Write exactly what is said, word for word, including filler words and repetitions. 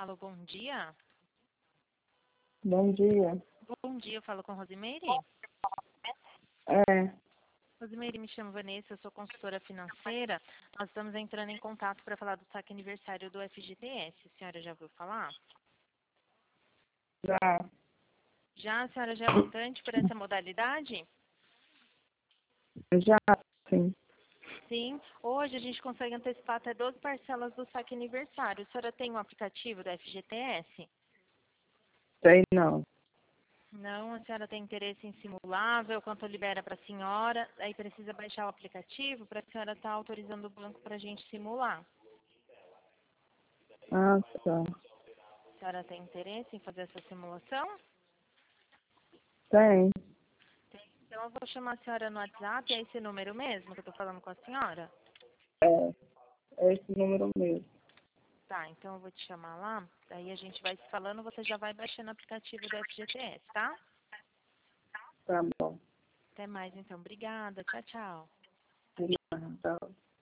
Alô, bom dia. Bom dia. Bom dia, eu falo com Rosimeire. É, Rosimeire, me chamo Vanessa, eu sou consultora financeira. Nós estamos entrando em contato para falar do saque aniversário do F G T S. A senhora já ouviu falar? já, Já a senhora já é optante por essa modalidade? já, sim. Sim. Hoje a gente consegue antecipar até doze parcelas do saque aniversário. A senhora tem um aplicativo do F G T S? Sei não. Não, a senhora tem interesse em simulável, quanto libera para a senhora, aí precisa baixar o aplicativo para a senhora estar autorizando o banco para a gente simular. Ah, tá. A senhora tem interesse em fazer essa simulação? Tem. Então eu vou chamar a senhora no WhatsApp, é esse número mesmo que eu estou falando com a senhora? É, é esse número mesmo. Tá, então eu vou te chamar lá, daí a gente vai se falando, você já vai baixando o aplicativo do F G T S, tá? Tá bom. Até mais então, obrigada, tchau, tchau. Tá.